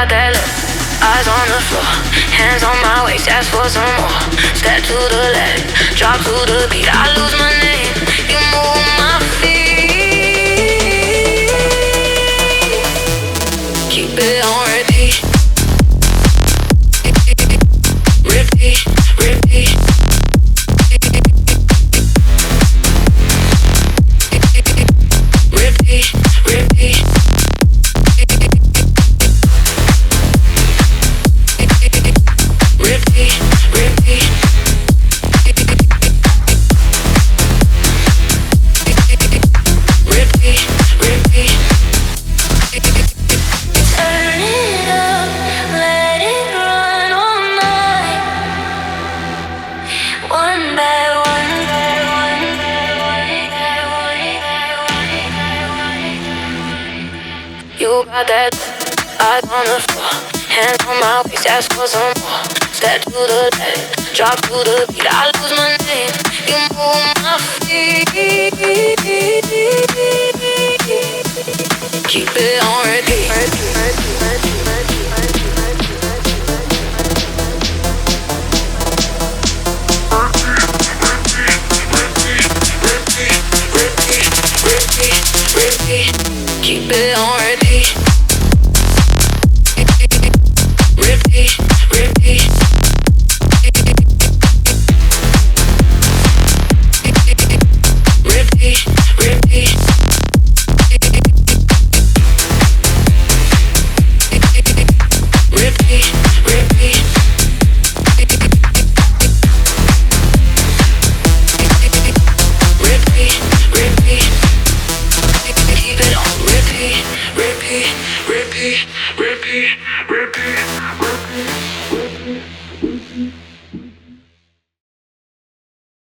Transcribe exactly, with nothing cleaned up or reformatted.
got that look. Eyes on the floor, hands on my waist, ask for some more. Step to the left, drop to the beat. I lose my name, you move my feet. Keep it on repeat. Repeat, repeat. Repeat, repeat. Repeat, repeat. Repeat, repeat. Turn it up, let it run all night. One by one, one by one. You got that eyes on the floor, hands on my waist, ask for some more. Step to the left, drop to the beat. I lose my name, you move my feet. Keep it on repeat.